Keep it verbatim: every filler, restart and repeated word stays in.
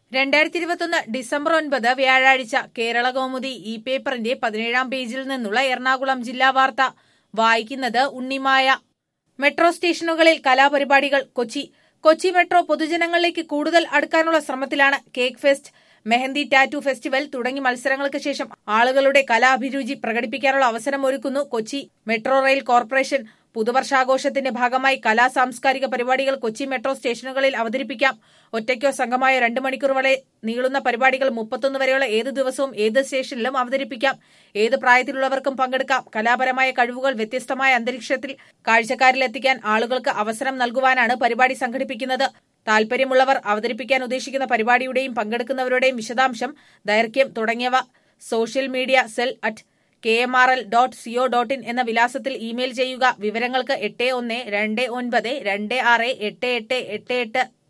രണ്ടായിരത്തി ഇരുപത്തൊന്ന് ഡിസംബർ ഒൻപത് വ്യാഴാഴ്ച കേരള കൗമുദി ഇ പേപ്പറിന്റെ പതിനേഴാം പേജിൽ നിന്നുള്ള എറണാകുളം ജില്ലാ വാർത്ത വായിക്കുന്നത് ഉണ്ണിമായ. മെട്രോ സ്റ്റേഷനുകളിൽ കലാപരിപാടികൾ. കൊച്ചി കൊച്ചി മെട്രോ പൊതുജനങ്ങളിലേക്ക് കൂടുതൽ അടുക്കാനുള്ള ശ്രമത്തിലാണ്. Cake fest, mehndi tattoo festival തുടങ്ങി മത്സരങ്ങൾക്ക് ശേഷം ആളുകളുടെ കലാഭിരുചി പ്രകടിപ്പിക്കാനുള്ള അവസരം ഒരുക്കുന്നു കൊച്ചി മെട്രോ റെയിൽ കോർപ്പറേഷൻ. പുതുവർഷാഘോഷത്തിന്റെ ഭാഗമായി കലാ സാംസ്കാരിക പരിപാടികൾ കൊച്ചി മെട്രോ സ്റ്റേഷനുകളിൽ അവതരിപ്പിക്കാം. ഒറ്റയ്ക്കോ സംഘമായോ രണ്ട് മണിക്കൂർ വരെ നീളുന്ന പരിപാടികൾ മുപ്പത്തൊന്ന് വരെയുള്ള ഏത് ദിവസവും ഏത് സ്റ്റേഷനിലും അവതരിപ്പിക്കാം. ഏത് പ്രായത്തിലുള്ളവർക്കും പങ്കെടുക്കാം. കലാപരമായ കഴിവുകൾ വ്യത്യസ്തമായ അന്തരീക്ഷത്തിൽ കാഴ്ചക്കാരിലെത്തിക്കാൻ ആളുകൾക്ക് അവസരം നൽകുവാനാണ് പരിപാടി സംഘടിപ്പിക്കുന്നത്. താൽപര്യമുള്ളവർ അവതരിപ്പിക്കാൻ ഉദ്ദേശിക്കുന്ന പരിപാടിയുടെയും പങ്കെടുക്കുന്നവരുടെയും വിശദാംശം, ദൈർഘ്യം തുടങ്ങിയവ social media cell at K M R L dot C O dot in എന്ന വിലാസത്തിൽ ഇമെയിൽ ചെയ്യുക. വിവരങ്ങൾക്ക് എട്ട് ഒന്ന് രണ്ട് ഒൻപത് രണ്ട് ആറ് എട്ട് എട്ട് എട്ട് എട്ട്.